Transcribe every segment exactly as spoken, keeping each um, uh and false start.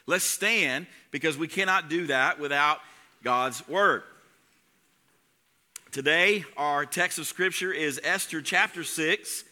Let's stand, because we cannot do that without God's word. Today, our text of scripture is Esther chapter six,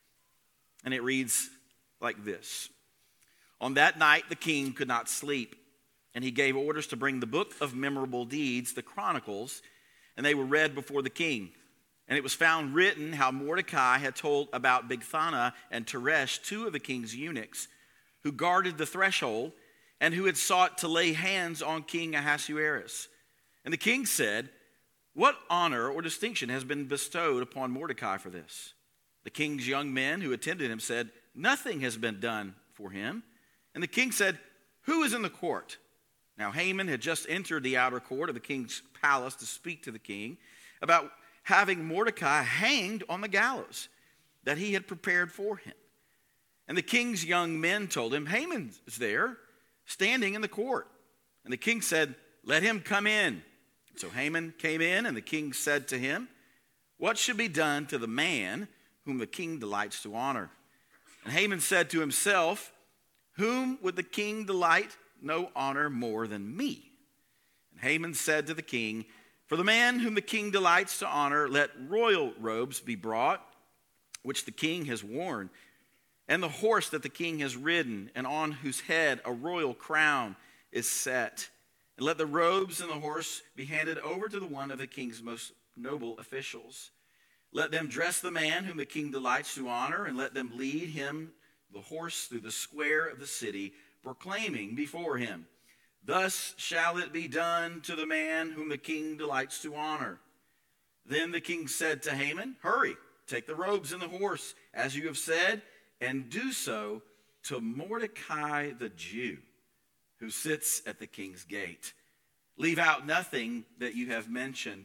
and it reads like this. On that night, the king could not sleep, and he gave orders to bring the book of memorable deeds, the Chronicles, and they were read before the king. And it was found written how Mordecai had told about Bigthana and Teresh, two of the king's eunuchs, who guarded the threshold, and who had sought to lay hands on King Ahasuerus. And the king said, "What honor or distinction has been bestowed upon Mordecai for this?" The king's young men who attended him said, "Nothing has been done for him." And the king said, "Who is in the court?" Now Haman had just entered the outer court of the king's palace to speak to the king about having Mordecai hanged on the gallows that he had prepared for him. And the king's young men told him, "Haman is there, standing in the court." And the king said, "Let him come in." So Haman came in, and the king said to him, "What should be done to the man whom the king delights to honor?" And Haman said to himself, "Whom would the king delight no honor more than me?" And Haman said to the king, "For the man whom the king delights to honor, let royal robes be brought, which the king has worn, and the horse that the king has ridden, and on whose head a royal crown is set. And let the robes and the horse be handed over to the one of the king's most noble officials. Let them dress the man whom the king delights to honor, and let them lead him, the horse, through the square of the city, proclaiming before him, 'Thus shall it be done to the man whom the king delights to honor.'" Then the king said to Haman, "Hurry, take the robes and the horse, as you have said, and do so to Mordecai the Jew, who sits at the king's gate. Leave out nothing that you have mentioned."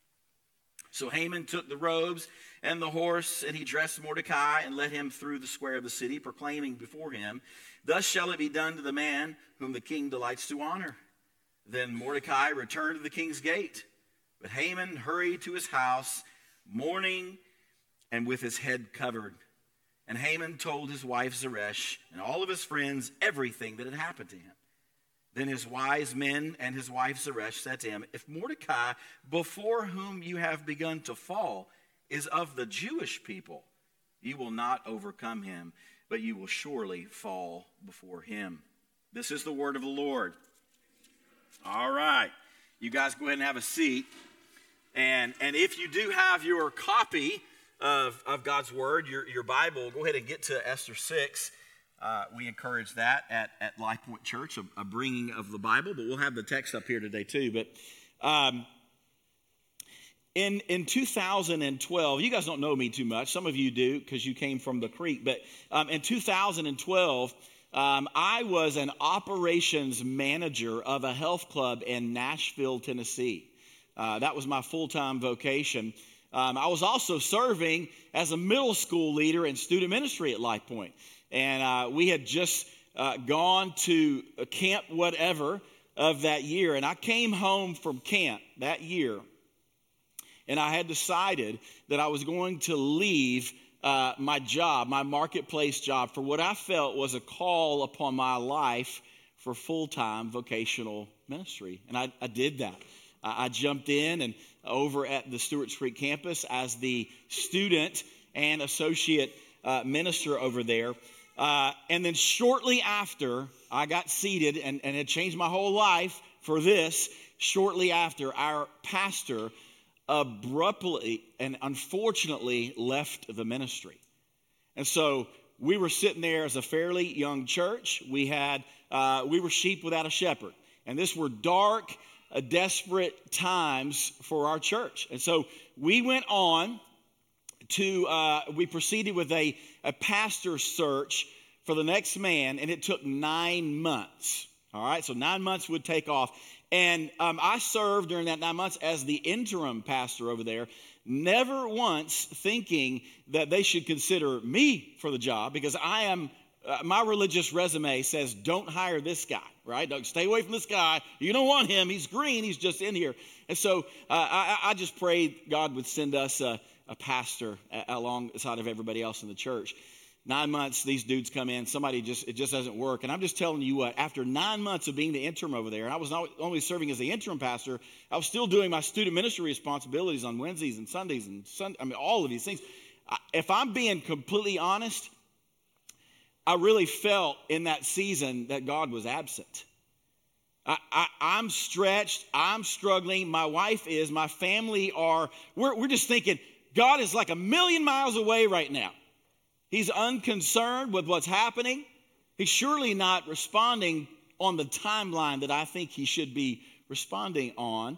So Haman took the robes and the horse, and he dressed Mordecai and led him through the square of the city, proclaiming before him, "Thus shall it be done to the man whom the king delights to honor." Then Mordecai returned to the king's gate, but Haman hurried to his house, mourning and with his head covered. And Haman told his wife Zeresh and all of his friends everything that had happened to him. Then his wise men and his wife Zeresh said to him, "If Mordecai, before whom you have begun to fall, is of the Jewish people, you will not overcome him, but you will surely fall before him." This is the word of the Lord. All right. You guys go ahead and have a seat. And, and if you do have your copy of, of God's word, your, your Bible, go ahead and get to Esther six. Uh, we encourage that at, at Life Point Church, a, a bringing of the Bible, but we'll have the text up here today too. But um, in, in two thousand twelve, you guys don't know me too much. Some of you do because you came from the creek. But um, in two thousand twelve, um, I was an operations manager of a health club in Nashville, Tennessee. Uh, that was my full-time vocation. Um, I was also serving as a middle school leader in student ministry at Life Point. And uh, we had just uh, gone to a camp whatever of that year. And I came home from camp that year. And I had decided that I was going to leave uh, my job, my marketplace job, for what I felt was a call upon my life for full-time vocational ministry. And I, I did that. I, I jumped in and over at the Stewart's Creek campus as the student and associate uh, minister over there. Uh, and then shortly after I got seated, and, and it changed my whole life for this, shortly after our pastor abruptly and unfortunately left the ministry. And so we were sitting there as a fairly young church. We had, uh, we were sheep without a shepherd. And this were dark, uh, desperate times for our church. And so we went on to, uh, we proceeded with a, a pastor search for the next man, and it took nine months. All right, so nine months would take off. And um, I served during that nine months as the interim pastor over there, never once thinking that they should consider me for the job, because I am, uh, my religious resume says, don't hire this guy, right? Don't stay away from this guy. You don't want him. He's green. He's just in here. And so uh, I, I just prayed God would send us a, a pastor alongside of everybody else in the church. Nine months, these dudes come in. Somebody just, it just doesn't work. And I'm just telling you what, after nine months of being the interim over there, and I was not only serving as the interim pastor, I was still doing my student ministry responsibilities on Wednesdays and Sundays and Sunday, I mean, all of these things. If I'm being completely honest, I really felt in that season that God was absent. I, I, I'm stretched. I'm struggling. My wife is. My family are. We're, we're just thinking, God is like a million miles away right now. He's unconcerned with what's happening. He's surely not responding on the timeline that I think he should be responding on.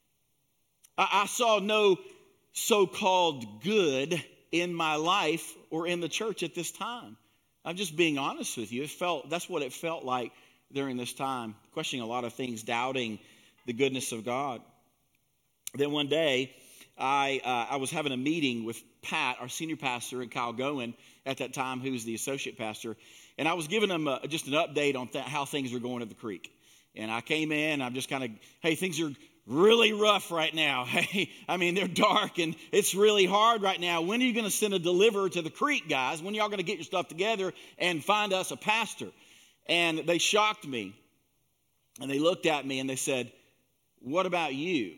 I, I saw no so-called good in my life or in the church at this time. I'm just being honest with you. It felt, that's what it felt like during this time, questioning a lot of things, doubting the goodness of God. Then one day, I uh, I was having a meeting with Pat, our senior pastor, and Kyle Goen at that time, who was the associate pastor, and I was giving them a, just an update on th- how things were going at the creek. And I came in, I'm just kind of, hey, things are really rough right now. Hey, I mean, they're dark and it's really hard right now. When are you going to send a deliverer to the creek, guys? When are y'all going to get your stuff together and find us a pastor? And they shocked me, and they looked at me and they said, what about you?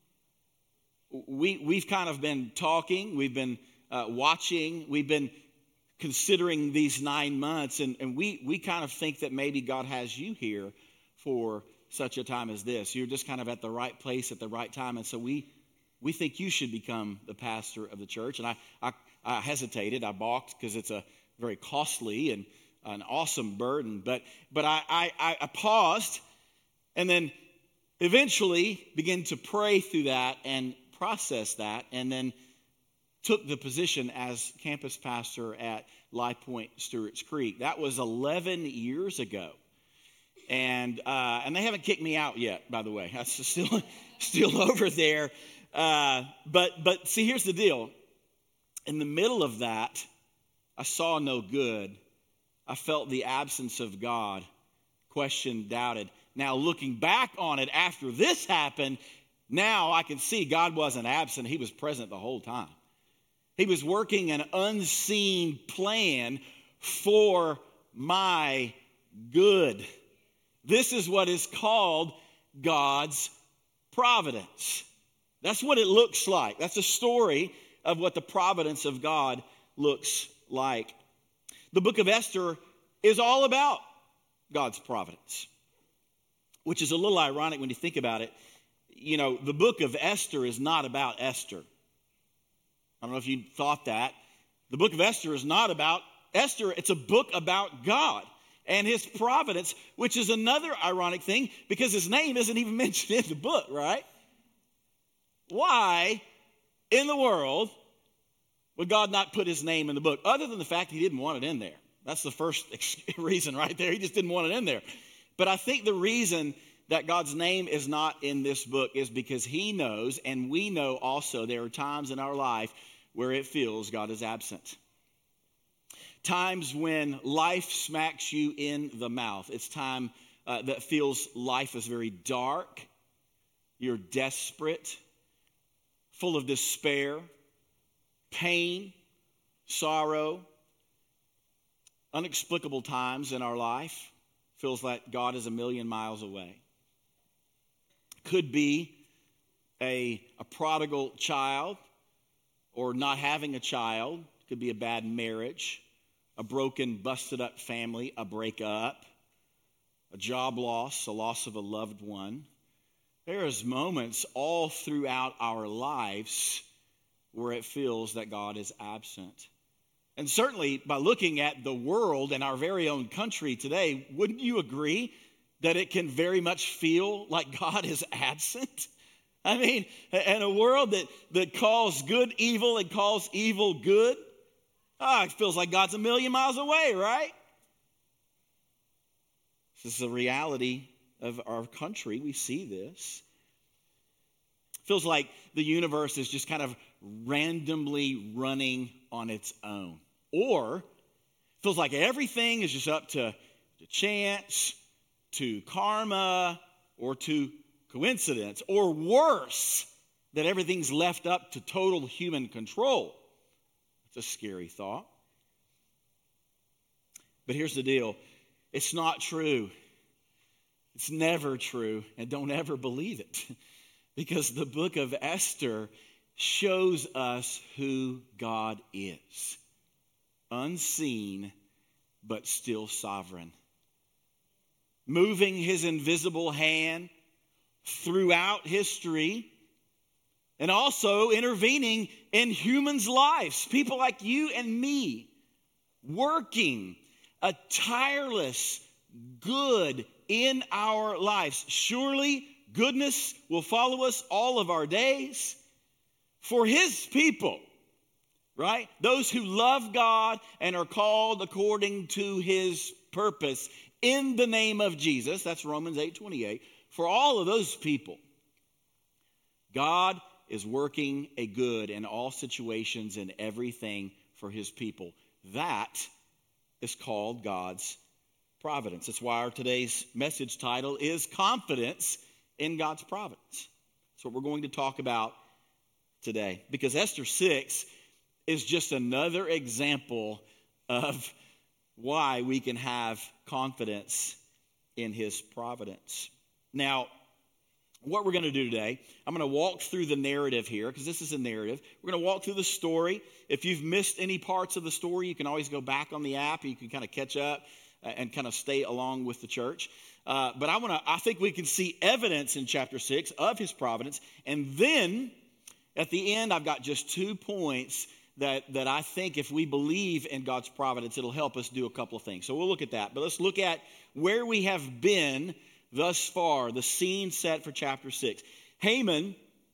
We, we've kind of been talking, we've been uh, watching, we've been considering these nine months, and, and we, we kind of think that maybe God has you here for such a time as this. You're just kind of at the right place at the right time, and so we we think you should become the pastor of the church. And I, I, I hesitated, I balked, because it's a very costly and an awesome burden, but but I, I, I paused, and then eventually began to pray through that and process that, and then took the position as campus pastor at Life Point Stewart's Creek. That was eleven years ago. And uh, and they haven't kicked me out yet, by the way. I'm still, still over there. Uh, but but see, here's the deal. In the middle of that, I saw no good. I felt the absence of God, questioned, doubted. Now, looking back on it after this happened, now I can see God wasn't absent. He was present the whole time. He was working an unseen plan for my good. This is what is called God's providence. That's what it looks like. That's a story of what the providence of God looks like. The book of Esther is all about God's providence, which is a little ironic when you think about it. You know, the book of Esther is not about Esther. I don't know if you thought that. The book of Esther is not about Esther. It's a book about God and his providence, which is another ironic thing because his name isn't even mentioned in the book, right? Why in the world would God not put his name in the book, other than the fact he didn't want it in there? That's the first reason right there. He just didn't want it in there. But I think the reason that God's name is not in this book is because he knows, and we know also, there are times in our life where it feels God is absent. Times when life smacks you in the mouth. It's time uh, that feels life is very dark. You're desperate, full of despair, pain, sorrow, unexplicable times in our life. Feels like God is a million miles away. Could be a, a prodigal child, or not having a child. Could be a bad marriage, a broken, busted up family, a breakup, a job loss, a loss of a loved one. There's moments all throughout our lives where it feels that God is absent. And certainly by looking at the world and our very own country today, wouldn't you agree that it can very much feel like God is absent? I mean, in a world that, that calls good evil and calls evil good, oh, it feels like God's a million miles away, right? This is the reality of our country. We see this. It feels like the universe is just kind of randomly running on its own. Or it feels like everything is just up to, to chance, to karma, or to coincidence. Or worse, that everything's left up to total human control. It's a scary thought. But here's the deal. It's not true. It's never true, and don't ever believe it. Because the book of Esther shows us who God is. Unseen, but still sovereign. Moving his invisible hand throughout history, and also intervening in humans' lives. People like you and me, working a tireless good in our lives. Surely goodness will follow us all of our days for his people, right? Those who love God and are called according to his purpose in the name of Jesus. That's Romans eight twenty-eight. For all of those people, God is working a good in all situations and everything for his people. That is called God's providence. That's why our today's message title is Confidence in God's Providence. That's what we're going to talk about today. Because Esther six is just another example of why we can have confidence in his providence. Now, what we're going to do today, I'm going to walk through the narrative here, because this is a narrative. We're going to walk through the story. If you've missed any parts of the story, you can always go back on the app. You can kind of catch up and kind of stay along with the church. Uh, but I want to. I think we can see evidence in chapter six of his providence. And then at the end, I've got just two points that, that I think if we believe in God's providence, it'll help us do a couple of things. So we'll look at that. But let's look at where we have been thus far, the scene set for chapter six. Haman,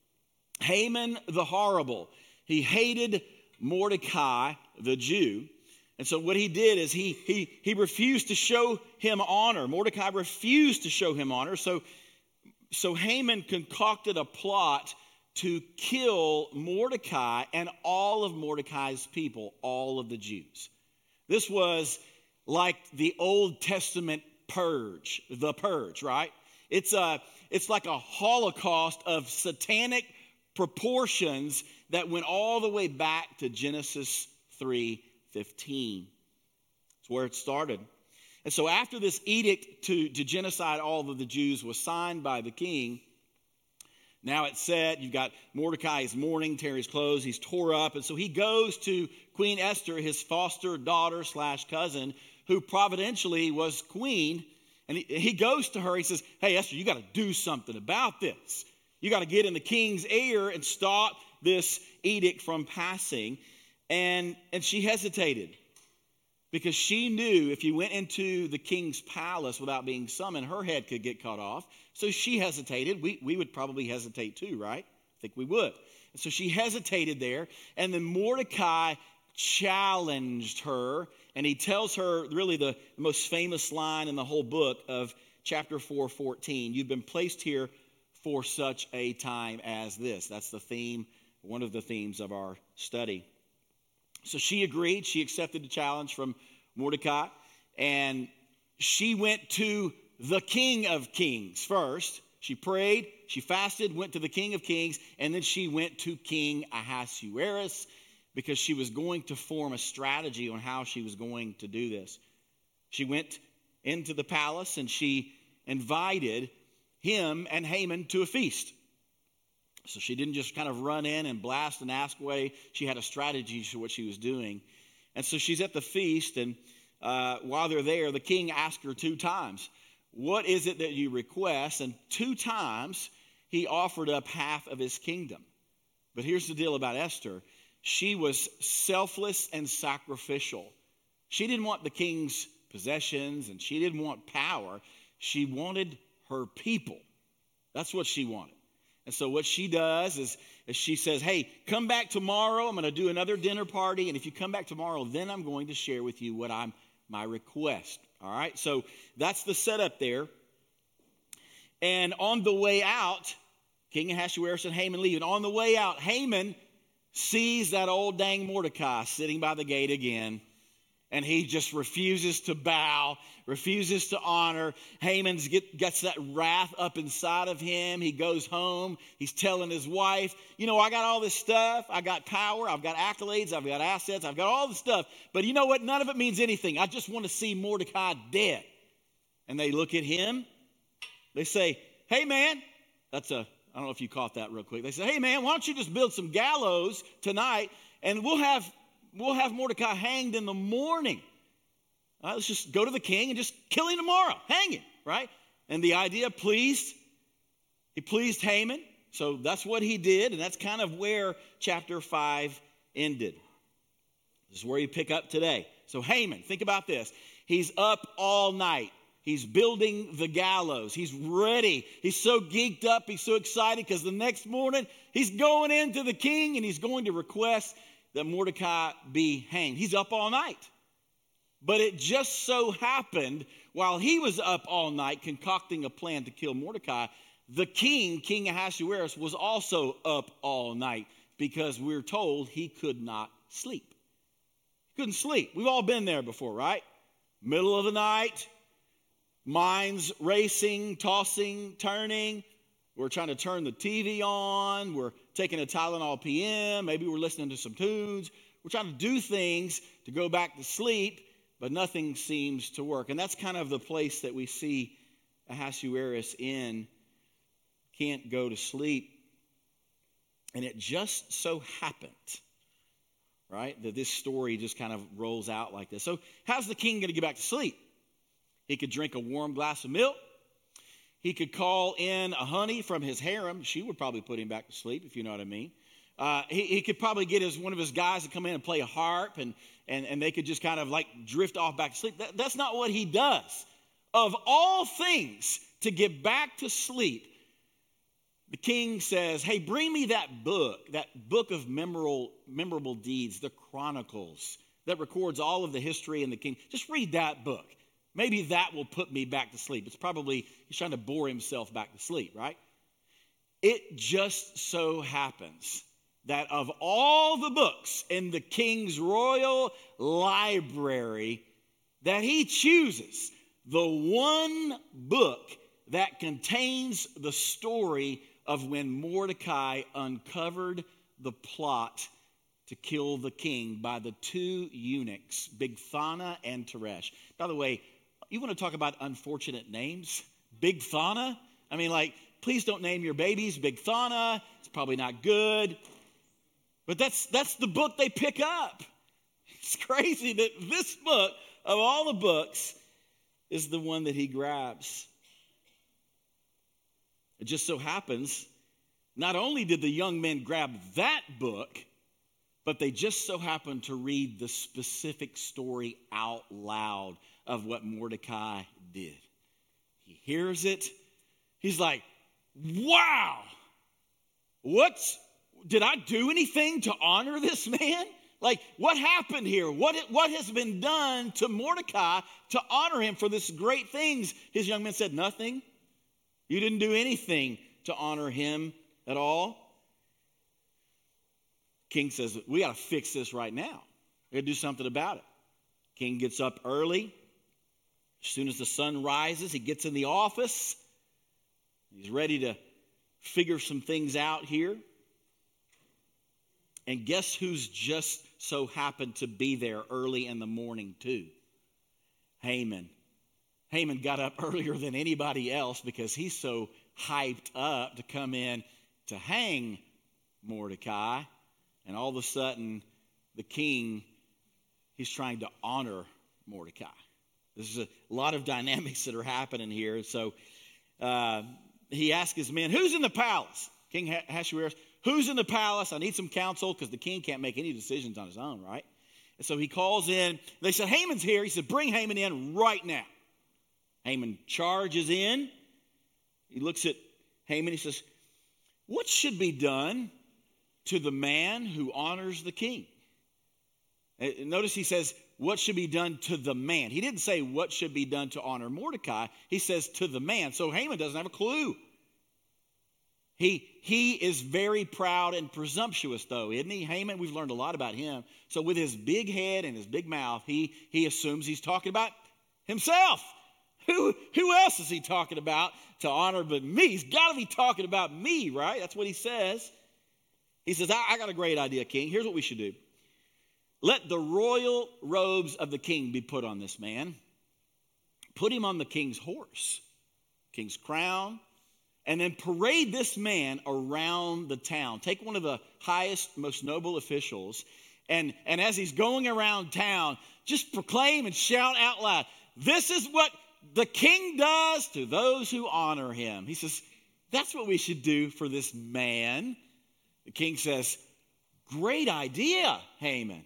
Haman the horrible, he hated Mordecai the Jew. And so what he did is he, he, he refused to show him honor. Mordecai refused to show him honor. So, so Haman concocted a plot to kill Mordecai and all of Mordecai's people, all of the Jews. This was like the Old Testament purge, the purge, right? It's a, it's like a holocaust of satanic proportions that went all the way back to Genesis three fifteen. That's where it started. And so after this edict to, to genocide all of the Jews was signed by the king, now it's said, you've got Mordecai is mourning, tearing his clothes, he's tore up. And so he goes to Queen Esther, his foster daughter slash cousin, who providentially was queen. And he, he goes to her, he says, hey, Esther, you got to do something about this. You got to get in the king's ear and stop this edict from passing. And, and she hesitated because she knew if you went into the king's palace without being summoned, her head could get cut off. So she hesitated. We, we would probably hesitate too, right? I think we would. And so she hesitated there. And then Mordecai challenged her. And he tells her really the most famous line in the whole book of chapter four fourteen. You've been placed here for such a time as this. That's the theme, one of the themes of our study. So she agreed. She accepted the challenge from Mordecai. And she went to the King of Kings first. She prayed, she fasted, went to the King of Kings, and then she went to King Ahasuerus because she was going to form a strategy on how she was going to do this. She went into the palace and she invited him and Haman to a feast. So she didn't just kind of run in and blast and ask away. She had a strategy for what she was doing. And so she's at the feast, and uh, while they're there, the king asked her two times, what is it that you request? And two times he offered up half of his kingdom. But here's the deal about Esther. She was selfless and sacrificial. She didn't want the king's possessions, and she didn't want power. She wanted her people. That's what she wanted. And so what she does is, is she says, hey, come back tomorrow. I'm going to do another dinner party. And if you come back tomorrow, then I'm going to share with you what I'm my request. All right. So that's the setup there. And on the way out, King Ahasuerus and Haman leave. And on the way out, Haman sees that old dang Mordecai sitting by the gate again. And he just refuses to bow, refuses to honor. Haman get, gets that wrath up inside of him. He goes home. He's telling his wife, you know, I got all this stuff. I got power. I've got accolades. I've got assets. I've got all the stuff. But you know what? None of it means anything. I just want to see Mordecai dead. And they look at him. They say, hey, man, that's a, I don't know if you caught that real quick. They say, hey, man, why don't you just build some gallows tonight and we'll have We'll have Mordecai hanged in the morning. All right, let's just go to the king and just kill him tomorrow. Hang him, right? And the idea pleased. He pleased Haman. So that's what he did. And that's kind of where chapter five ended. This is where you pick up today. So Haman, think about this. He's up all night. He's building the gallows. He's ready. He's so geeked up. He's so excited because the next morning he's going into the king and he's going to request that Mordecai be hanged. He's up all night. But it just so happened, while he was up all night concocting a plan to kill Mordecai, the king, King Ahasuerus, was also up all night because we're told he could not sleep. He couldn't sleep. We've all been there before, right? Middle of the night, minds racing, tossing, turning. We're trying to turn the T V on. We're taking a Tylenol P M. Maybe we're listening to some tunes. We're trying to do things to go back to sleep, but nothing seems to work. And that's kind of the place that we see Ahasuerus in. Can't go to sleep. And it just so happened, right, that this story just kind of rolls out like this. So how's the king going to get back to sleep? He could drink a warm glass of milk. He could call in a honey from his harem. She would probably put him back to sleep, if you know what I mean. Uh, he, he could probably get his one of his guys to come in and play a harp, and, and, and they could just kind of like drift off back to sleep. That, that's not what he does. Of all things, to get back to sleep, the king says, hey, bring me that book, that book of memorable, memorable deeds, the Chronicles, that records all of the history in the king. Just read that book. Maybe that will put me back to sleep. It's probably, he's trying to bore himself back to sleep, right? It just so happens that of all the books in the king's royal library, that he chooses the one book that contains the story of when Mordecai uncovered the plot to kill the king by the two eunuchs, Bigthana and Teresh. By the way, you want to talk about unfortunate names? Bigthana? I mean, like, please don't name your babies Bigthana. It's probably not good. But that's that's the book they pick up. It's crazy that this book, of all the books, is the one that he grabs. It just so happens, not only did the young men grab that book, but they just so happened to read the specific story out loud of what Mordecai did. He hears it. He's like, wow, what's, did I do anything to honor this man? Like, what happened here? What, what has been done to Mordecai to honor him for this great things? His young men said, nothing. You didn't do anything to honor him at all. King says, we got to fix this right now. We got to do something about it. King gets up early. As soon as the sun rises, he gets in the office. He's ready to figure some things out here. And guess who's just so happened to be there early in the morning too? Haman. Haman got up earlier than anybody else because he's so hyped up to come in to hang Mordecai. And all of a sudden, the king, he's trying to honor Mordecai. There's a lot of dynamics that are happening here. So uh, he asked his men, who's in the palace? King Ahasuerus, who's in the palace? I need some counsel because the king can't make any decisions on his own, right? And so he calls in. They said, Haman's here. He said, bring Haman in right now. Haman charges in. He looks at Haman. He says, what should be done to the man who honors the king? Notice he says, what should be done to the man? He didn't say what should be done to honor Mordecai. He says to the man. So Haman doesn't have a clue. He, he is very proud and presumptuous, though, isn't he? Haman, we've learned a lot about him. So with his big head and his big mouth, he, he assumes he's talking about himself. Who, who else is he talking about to honor but me? He's got to be talking about me, right? That's what he says. He says, I, I got a great idea, king. Here's what we should do. Let the royal robes of the king be put on this man. Put him on the king's horse, king's crown, and then parade this man around the town. Take one of the highest, most noble officials, and, and as he's going around town, just proclaim and shout out loud, this is what the king does to those who honor him. He says, that's what we should do for this man. The king says, great idea, Haman.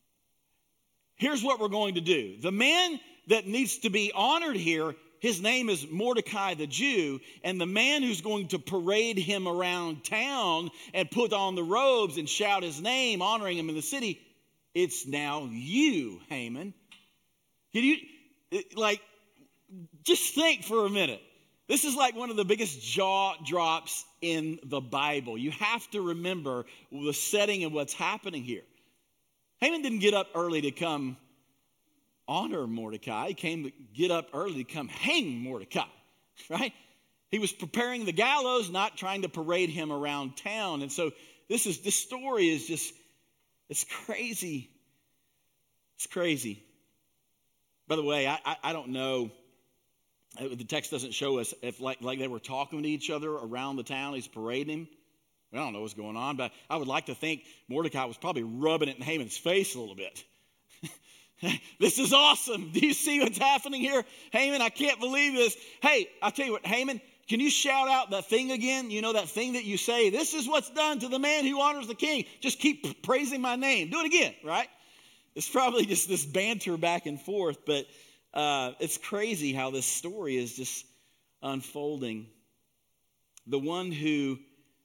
Here's what we're going to do. The man that needs to be honored here, his name is Mordecai the Jew, and the man who's going to parade him around town and put on the robes and shout his name, honoring him in the city, it's now you, Haman. Can you, like, just think for a minute. This is like one of the biggest jaw drops in the Bible. You have to remember the setting of what's happening here. Haman didn't get up early to come honor Mordecai. He came to get up early to come hang Mordecai, right? He was preparing the gallows, not trying to parade him around town. And so this is this story is just, it's crazy. It's crazy. By the way, I, I, I don't know. The text doesn't show us if like, like they were talking to each other around the town. He's parading him. I don't know what's going on, but I would like to think Mordecai was probably rubbing it in Haman's face a little bit. This is awesome. Do you see what's happening here? Haman, I can't believe this. Hey, I'll tell you what, Haman, can you shout out that thing again? You know, that thing that you say, this is what's done to the man who honors the king. Just keep praising my name. Do it again, right? It's probably just this banter back and forth, but uh, it's crazy how this story is just unfolding. The one who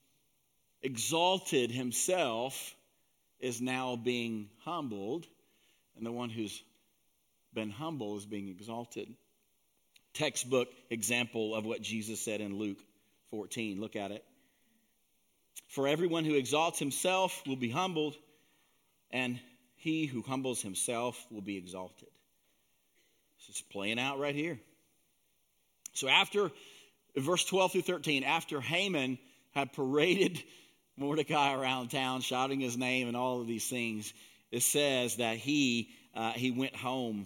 exalted himself is now being humbled, and the one who's been humble is being exalted. Textbook example of what Jesus said in Luke fourteen. Look at it. For everyone who exalts himself will be humbled, and he who humbles himself will be exalted. This is playing out right here. So after, verse twelve through thirteen, after Haman had paraded Mordecai around town, shouting his name and all of these things, it says that he uh, he went home.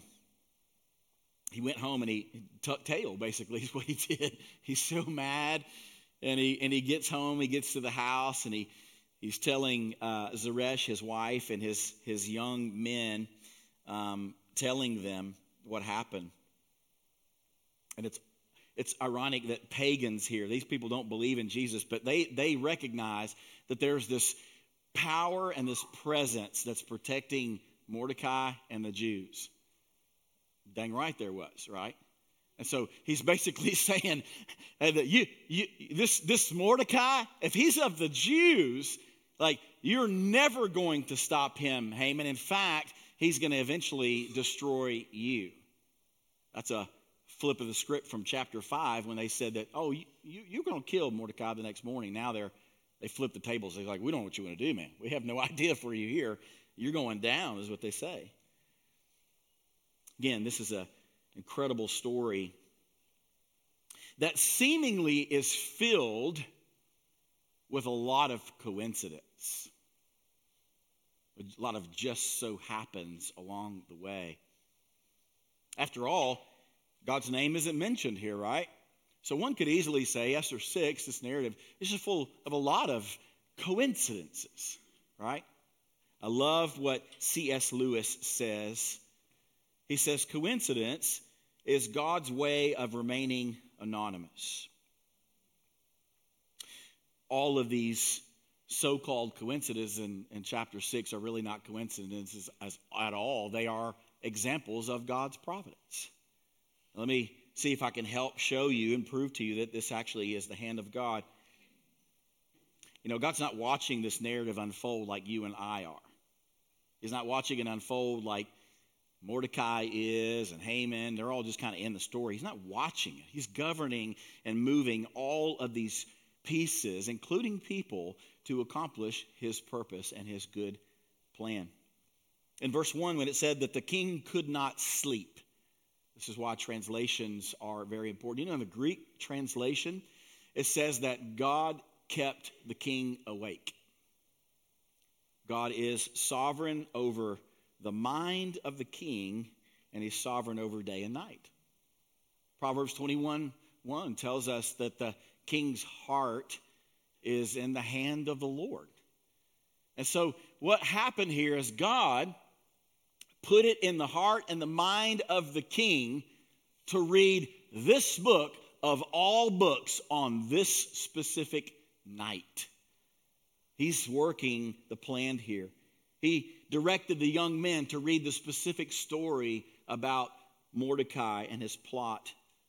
He went home and he tucked tail, basically, is what he did. He's so mad, and he and he gets home. He gets to the house, and he he's telling uh, Zeresh, his wife, and his his young men, um, telling them what happened. And it's It's ironic that pagans here, these people don't believe in Jesus, but they, they recognize that there's this power and this presence that's protecting Mordecai and the Jews. Dang right there was, right? And so he's basically saying that you, you this, this Mordecai, if he's of the Jews, like, you're never going to stop him, Haman. In fact, he's going to eventually destroy you. That's a flip of the script from chapter five when they said that, oh, you, you, you're going to kill Mordecai the next morning. Now they're they flip the tables. They're like, we don't know what you want to do, man. We have no idea for you here. You're going down is what they say. Again, this is an incredible story that seemingly is filled with a lot of coincidence. A lot of just so happens along the way. After all, God's name isn't mentioned here, right? So one could easily say, Esther six, this narrative, is just full of a lot of coincidences, right? I love what C S Lewis says. He says, coincidence is God's way of remaining anonymous. All of these so-called coincidences in, in chapter six are really not coincidences as, at all. They are examples of God's providence. Let me see if I can help show you and prove to you that this actually is the hand of God. You know, God's not watching this narrative unfold like you and I are. He's not watching it unfold like Mordecai is and Haman. They're all just kind of in the story. He's not watching it. He's governing and moving all of these pieces, including people, to accomplish his purpose and his good plan. In verse one, when it said that the king could not sleep, this is why translations are very important. You know, in the Greek translation, it says that God kept the king awake. God is sovereign over the mind of the king, and he's sovereign over day and night. Proverbs twenty-one one tells us that the king's heart is in the hand of the Lord. And so what happened here is God put it in the heart and the mind of the king to read this book of all books on this specific night. He's working the plan here. He directed the young men to read the specific story about Mordecai and his plot.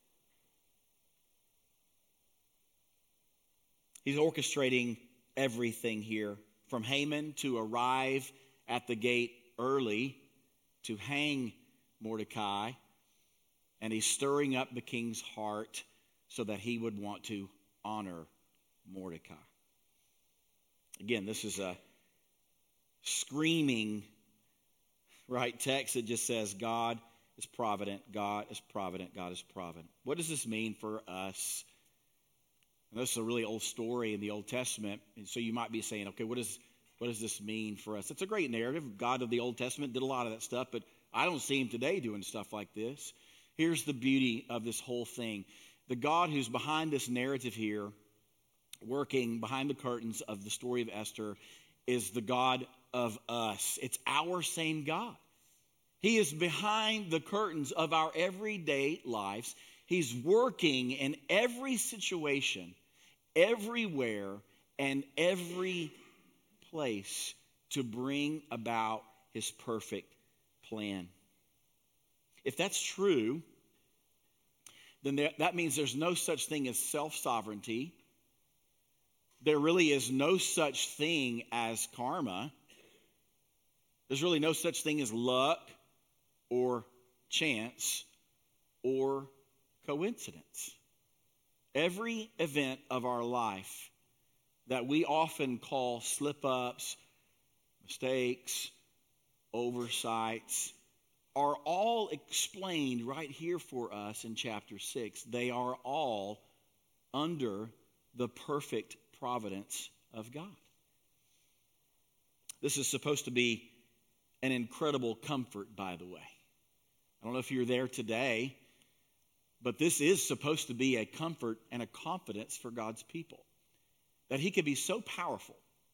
He's orchestrating everything here, from Haman to arrive at the gate early to hang Mordecai, and he's stirring up the king's heart so that he would want to honor Mordecai. Again, this is a screaming, right, text that just says God is provident, God is provident, God is provident. What does this mean for us? And this is a really old story in the Old Testament, and so you might be saying, okay, what does what does this mean for us? It's a great narrative. God of the Old Testament did a lot of that stuff, but I don't see him today doing stuff like this. Here's the beauty of this whole thing. The God who's behind this narrative here, working behind the curtains of the story of Esther, is the God of us. It's our same God. He is behind the curtains of our everyday lives. He's working in every situation, everywhere, and every place to bring about his perfect plan. If that's true, then there, that means there's no such thing as self-sovereignty. There really is no such thing as karma. There's really no such thing as luck or chance or coincidence. Every event of our life that we often call slip-ups, mistakes, oversights, are all explained right here for us in chapter six. They are all under the perfect providence of God. This is supposed to be an incredible comfort, by the way. I don't know if you're there today, but this is supposed to be a comfort and a confidence for God's people. That he can be so powerful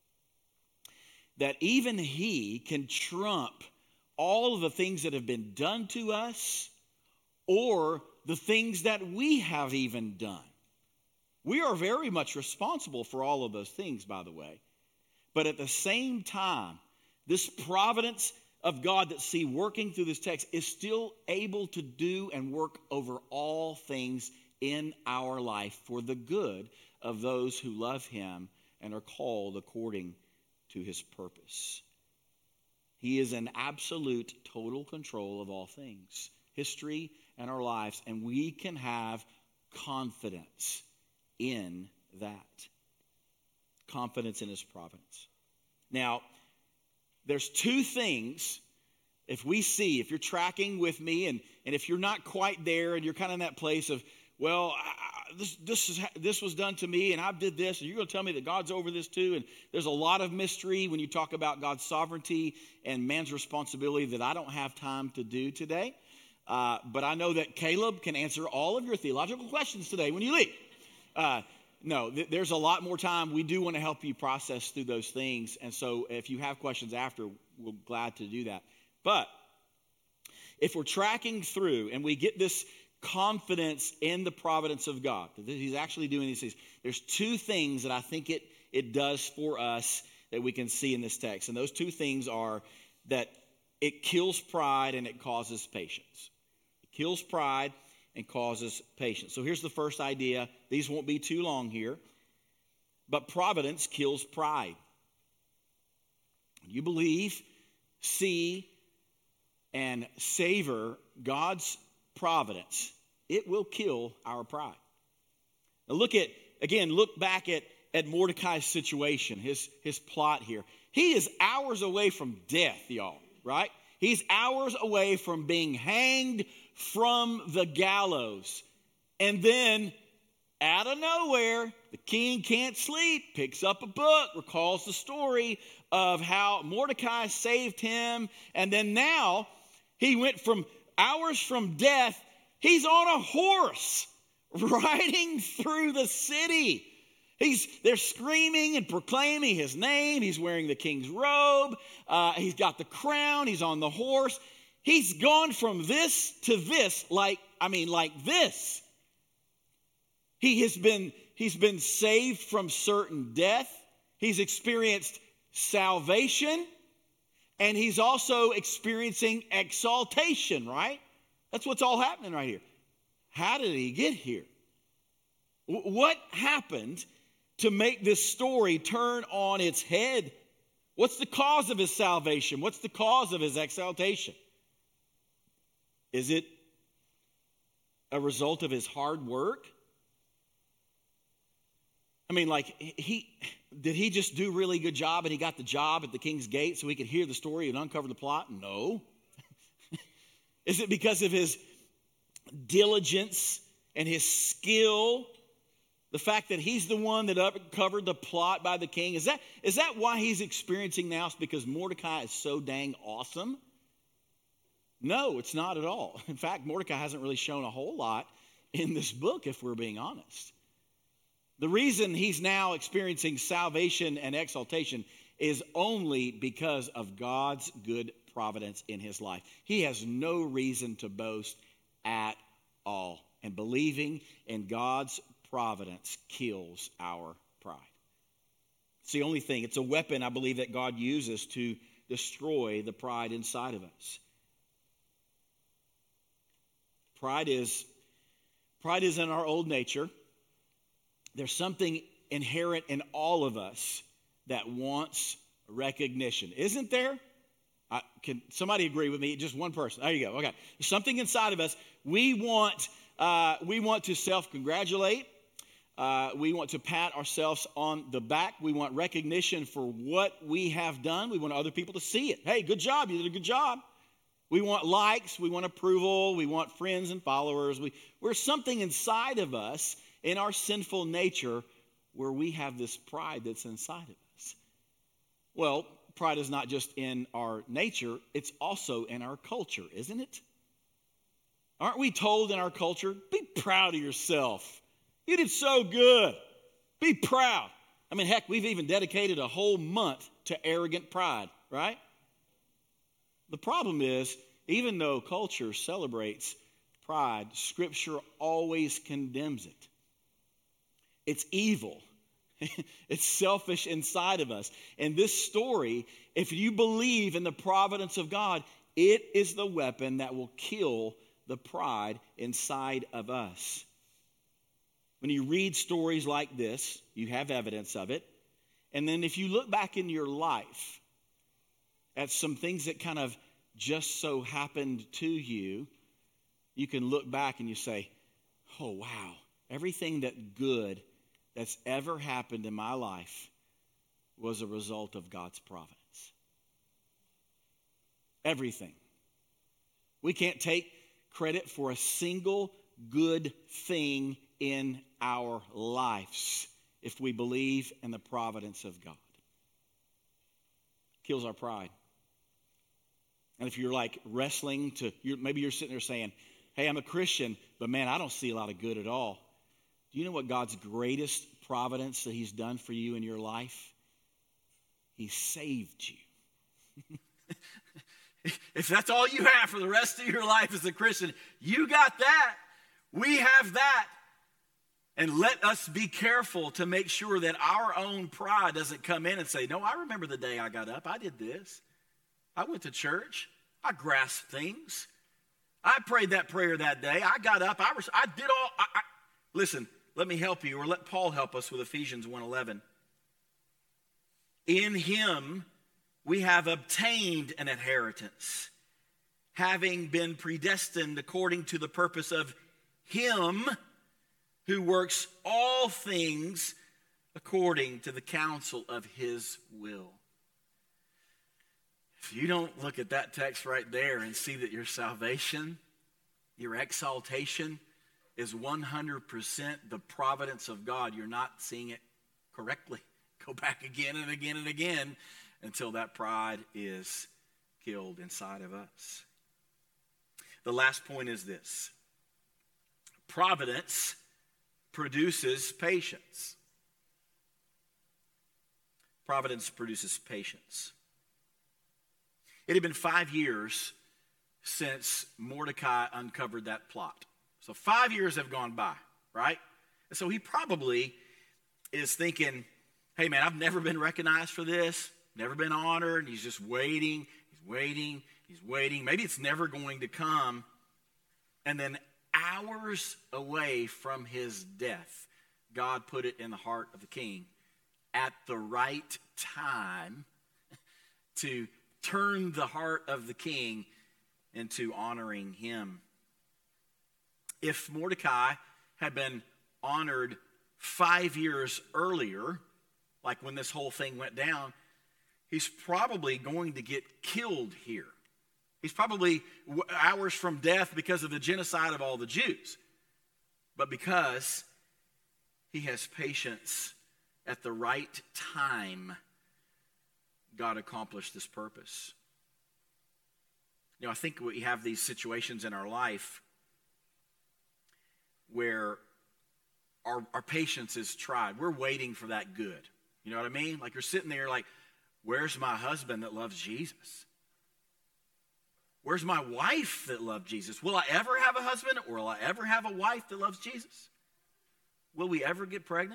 that even he can trump all of the things that have been done to us or the things that we have even done. We are very much responsible for all of those things, by the way. But at the same time, this providence of God that see working through this text is still able to do and work over all things in our life for the good of those who love him and are called according to his purpose. He is in absolute total control of all things, history and our lives, and we can have confidence in that. Confidence in his providence. Now, there's two things, if we see, if you're tracking with me, and, and if you're not quite there and you're kind of in that place of, well, I, this this is this was done to me, and I did this, and you're going to tell me that God's over this too. And there's a lot of mystery when you talk about God's sovereignty and man's responsibility that I don't have time to do today. Uh, but I know that Caleb can answer all of your theological questions today when you leave. Uh, no, th- there's a lot more time. We do want to help you process through those things. And so if you have questions after, we're glad to do that. But if we're tracking through and we get this confidence in the providence of God, that he's actually doing these things, there's two things that I think it, it does for us that we can see in this text. And those two things are that it kills pride and it causes patience. It kills pride and causes patience. So here's the first idea. These won't be too long here. But providence kills pride. You believe, see, and savor God's providence, it will kill our pride. Now look at again, look back at, at Mordecai's situation, his, his plot here. He is hours away from death, y'all, right? He's hours away from being hanged from the gallows. And then, out of nowhere, the king can't sleep, picks up a book, recalls the story of how Mordecai saved him. And then now, he went from hours from death, he's on a horse riding through the city. He's, they're screaming and proclaiming his name. He's wearing the king's robe. Uh, he's got the crown. He's on the horse. He's gone from this to this, like, I mean, like this. He has been, he's been saved from certain death. He's experienced salvation. And he's also experiencing exaltation, right? That's what's all happening right here. How did he get here? W- what happened to make this story turn on its head? What's the cause of his salvation? What's the cause of his exaltation? Is it a result of his hard work? I mean, like, he did he just do a really good job and he got the job at the king's gate so he could hear the story and uncover the plot? No. Is it because of his diligence and his skill? The fact that he's the one that uncovered the plot by the king? Is that, is that why he's experiencing now? It's because Mordecai is so dang awesome? No, it's not at all. In fact, Mordecai hasn't really shown a whole lot in this book, if we're being honest. The reason he's now experiencing salvation and exaltation is only because of God's good providence in his life. He has no reason to boast at all. And believing in God's providence kills our pride. It's the only thing. It's a weapon, I believe, that God uses to destroy the pride inside of us. Pride is, pride is in our old nature. There's something inherent in all of us that wants recognition. Isn't there? I, can somebody agree with me? Just one person. There you go. Okay. There's something inside of us. We want, uh, we want to self-congratulate. Uh, we want to pat ourselves on the back. We want recognition for what we have done. We want other people to see it. Hey, good job. You did a good job. We want likes. We want approval. We want friends and followers. We, we're something inside of us in our sinful nature where we have this pride that's inside of us. Well, pride is not just in our nature, it's also in our culture, isn't it? Aren't we told in our culture, be proud of yourself. You did so good. Be proud. I mean, heck, we've even dedicated a whole month to arrogant pride, right? The problem is, even though culture celebrates pride, Scripture always condemns it. It's evil. It's selfish inside of us. And this story, if you believe in the providence of God, it is the weapon that will kill the pride inside of us. When you read stories like this, you have evidence of it. And then if you look back in your life at some things that kind of just so happened to you, you can look back and you say, oh, wow, everything that good that's ever happened in my life was a result of God's providence. Everything. We can't take credit for a single good thing in our lives if we believe in the providence of God. Kills our pride. And if you're like wrestling to, you're, maybe you're sitting there saying, hey, I'm a Christian, but man, I don't see a lot of good at all. Do you know what God's greatest providence that he's done for you in your life? He saved you. If that's all you have for the rest of your life as a Christian, you got that. We have that. And let us be careful to make sure that our own pride doesn't come in and say, no, I remember the day I got up. I did this. I went to church. I grasped things. I prayed that prayer that day. I got up. I, was, I did all. I, I, listen, let me help you, or let Paul help us with Ephesians one eleven. In him we have obtained an inheritance, having been predestined according to the purpose of him who works all things according to the counsel of his will. If you don't look at that text right there and see that your salvation, your exaltation is one hundred percent the providence of God, you're not seeing it correctly. Go back again and again and again until that pride is killed inside of us. The last point is this: providence produces patience. Providence produces patience. It had been five years since Mordecai uncovered that plot. So five years have gone by, right? And so he probably is thinking, hey man, I've never been recognized for this, never been honored. He's just waiting, he's waiting, he's waiting. Maybe it's never going to come. And then hours away from his death, God put it in the heart of the king at the right time to turn the heart of the king into honoring him. If Mordecai had been honored five years earlier, like when this whole thing went down, he's probably going to get killed here. He's probably hours from death because of the genocide of all the Jews. But because he has patience at the right time, God accomplished this purpose. You know, I think we have these situations in our life where our, our patience is tried. We're waiting for that good. You know what I mean? Like you're sitting there like, where's my husband that loves Jesus? Where's my wife that loves Jesus? Will I ever have a husband, or will I ever have a wife that loves Jesus? Will we ever get pregnant?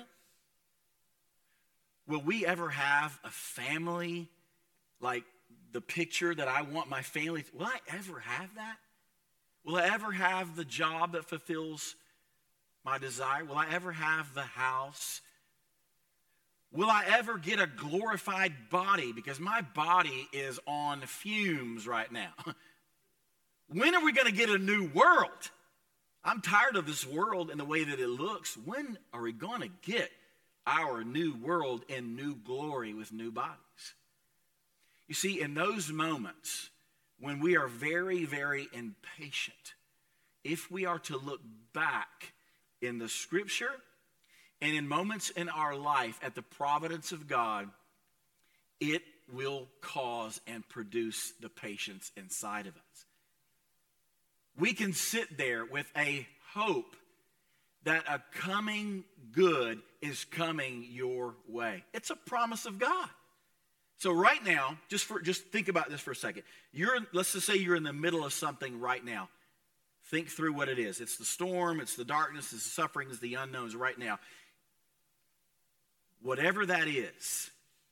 Will we ever have a family like the picture that I want my family? Will I ever have that? Will I ever have the job that fulfills my desire? Will I ever have the house? Will I ever get a glorified body? Because my body is on fumes right now. When are we going to get a new world? I'm tired of this world and the way that it looks. When are we going to get our new world in new glory with new bodies? You see, in those moments when we are very, very impatient, if we are to look back in the scripture and in moments in our life at the providence of God, it will cause and produce the patience inside of us. We can sit there with a hope that a coming good is coming your way. It's a promise of God. So right now, just for just think about this for a second. You're let's just say you're in the middle of something right now. Think through what it is. It's the storm, it's the darkness, it's the suffering, it's the unknowns right now. Whatever that is,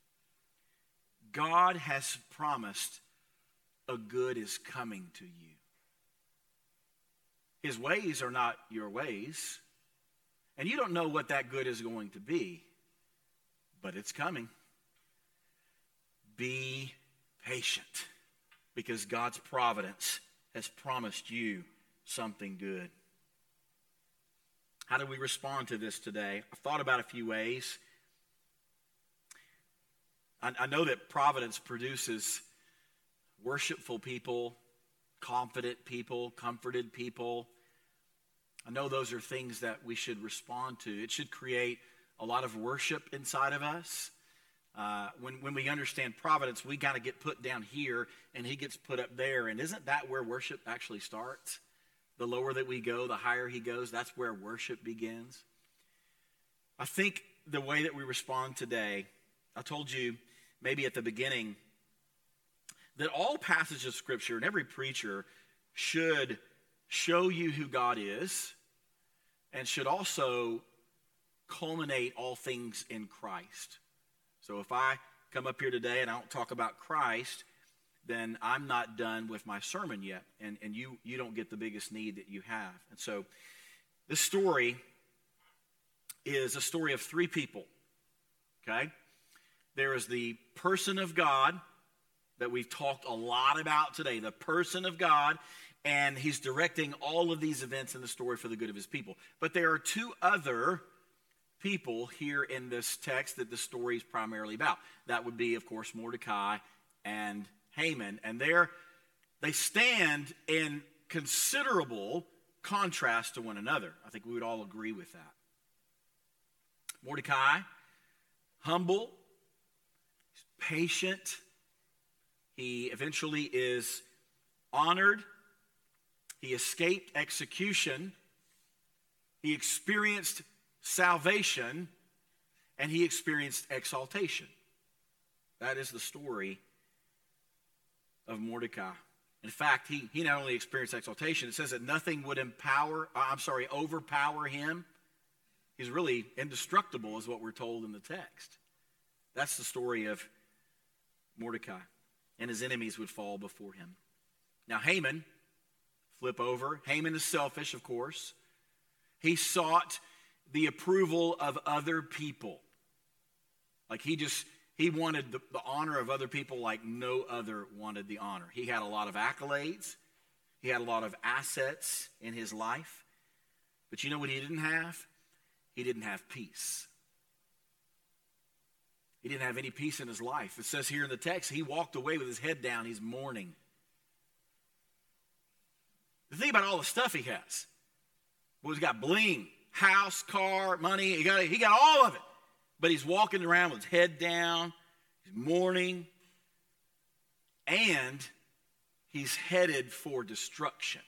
God has promised a good is coming to you. His ways are not your ways. And you don't know what that good is going to be, but it's coming. Be patient, because God's providence has promised you something good. How do we respond to this today? I've thought about a few ways. I, I know that providence produces worshipful people, confident people, comforted people. I know those are things that we should respond to. It should create a lot of worship inside of us. Uh, when, when we understand providence, we kind of get put down here and he gets put up there. And isn't that where worship actually starts? The lower that we go, the higher he goes. That's where worship begins. I think the way that we respond today, I told you maybe at the beginning, that all passages of Scripture and every preacher should show you who God is and should also culminate all things in Christ. So if I come up here today and I don't talk about Christ, then I'm not done with my sermon yet, and, and you, you don't get the biggest need that you have. And so this story is a story of three people, okay? There is the person of God that we've talked a lot about today, the person of God, and he's directing all of these events in the story for the good of his people. But there are two other people here in this text that the story is primarily about. That would be, of course, Mordecai and Haman. And they're, they stand in considerable contrast to one another. I think we would all agree with that. Mordecai, humble, patient. He eventually is honored. He escaped execution. He experienced salvation, and he experienced exaltation. That is the story of Mordecai. In fact, he, he not only experienced exaltation, it says that nothing would empower, I'm sorry, overpower him. He's really indestructible is what we're told in the text. That's the story of Mordecai. And his enemies would fall before him. Now Haman, flip over. Haman is selfish, of course. He sought the approval of other people. Like he just, he wanted the, the honor of other people like no other wanted the honor. He had a lot of accolades. He had a lot of assets in his life. But you know what he didn't have? He didn't have peace. He didn't have any peace in his life. It says here in the text, he walked away with his head down. He's mourning. The thing about all the stuff he has, well, he's got bling, house, car, money. He got, he got all of it. But he's walking around with his head down. He's mourning. And he's headed for destruction.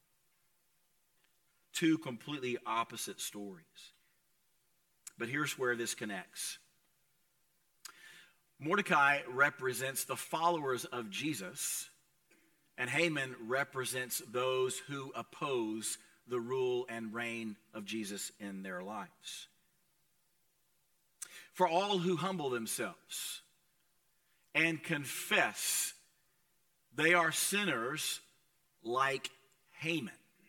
Two completely opposite stories. But here's where this connects. Mordecai represents the followers of Jesus, and Haman represents those who oppose the rule and reign of Jesus in their lives. For all who humble themselves and confess they are sinners like Haman.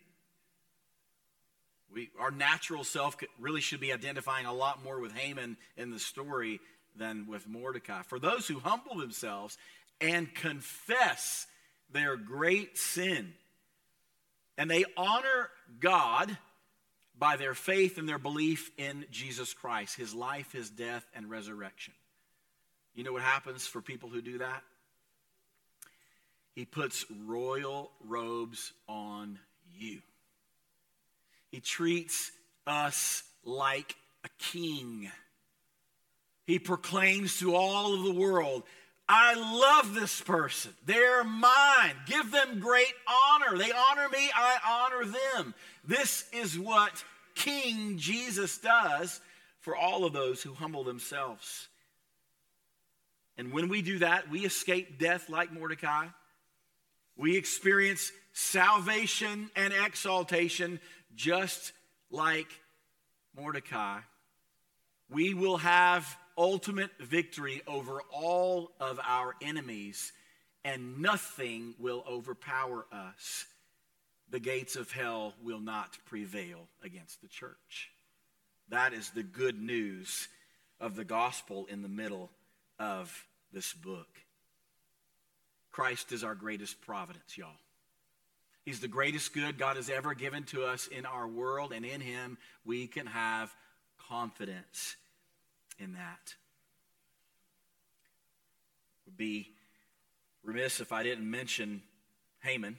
We, our natural self really should be identifying a lot more with Haman in the story than with Mordecai. For those who humble themselves and confess their great sin, and they honor God by their faith and their belief in Jesus Christ, his life, his death, and resurrection. You know what happens for people who do that? He puts royal robes on you. He treats us like a king. He proclaims to all of the world, I love this person. They're mine. Give them great honor. They honor me, I honor them. This is what King Jesus does for all of those who humble themselves. And when we do that, we escape death like Mordecai. We experience salvation and exaltation just like Mordecai. We will have ultimate victory over all of our enemies, and nothing will overpower us. The gates of hell will not prevail against the church. That is the good news of the gospel in the middle of this book. Christ is our greatest providence, y'all. He's the greatest good God has ever given to us in our world, and in him we can have confidence in that. Would be remiss if I didn't mention Haman.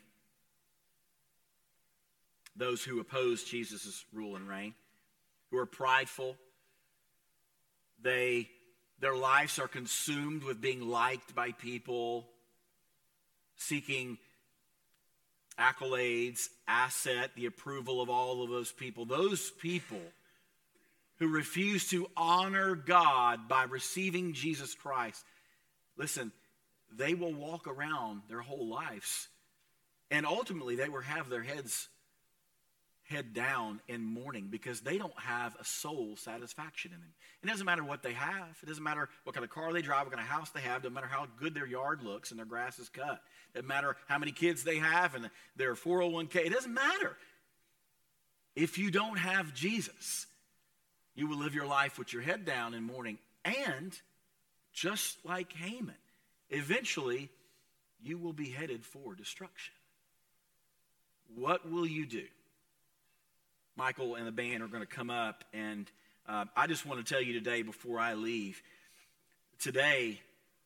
Those who oppose Jesus' rule and reign, who are prideful. They, their lives are consumed with being liked by people, seeking accolades, asset, the approval of all of those people. Those people who refuse to honor God by receiving Jesus Christ, listen, they will walk around their whole lives, and ultimately they will have their heads head down in mourning because they don't have a soul satisfaction in them. It doesn't matter what they have. It doesn't matter what kind of car they drive, what kind of house they have. It doesn't matter how good their yard looks and their grass is cut. It doesn't matter how many kids they have and their four oh one k. It doesn't matter. If you don't have Jesus, you will live your life with your head down in mourning. And just like Haman, eventually you will be headed for destruction. what will you do? Michael and the band are going to come up, and uh, I just want to tell you today before I leave, today,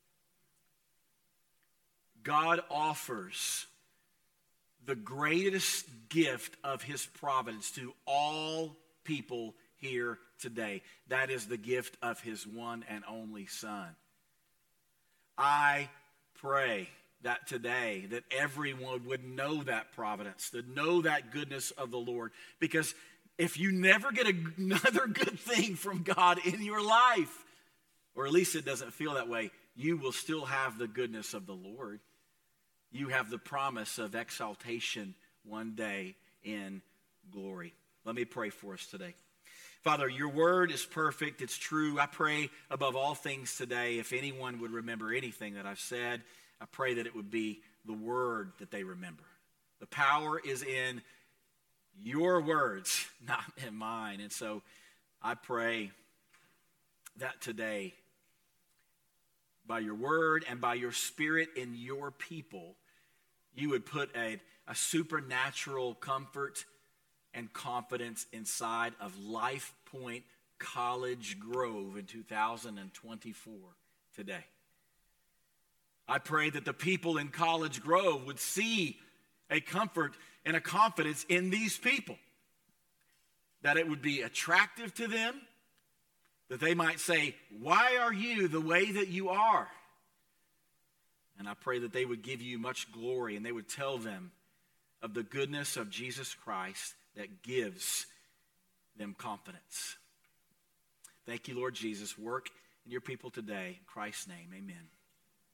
God offers the greatest gift of his providence to all people here today. That is the gift of his one and only Son. I pray that today that everyone would know that providence, to know that goodness of the Lord. Because if you never get another good thing from God in your life, or at least it doesn't feel that way, you will still have the goodness of the Lord. You have the promise of exaltation one day in glory. Let me pray for us today. Father, your word is perfect. It's true. I pray above all things today, if anyone would remember anything that I've said, I pray that it would be the word that they remember. The power is in your words, not in mine. And so I pray that today, by your word and by your spirit in your people, you would put a, a supernatural comfort and confidence inside of Life Point College Grove in two thousand twenty-four today. I pray that the people in College Grove would see a comfort and a confidence in these people, that it would be attractive to them, that they might say, why are you the way that you are? And I pray that they would give you much glory, and they would tell them of the goodness of Jesus Christ that gives them confidence. Thank you, Lord Jesus. Work in your people today. In Christ's name, amen.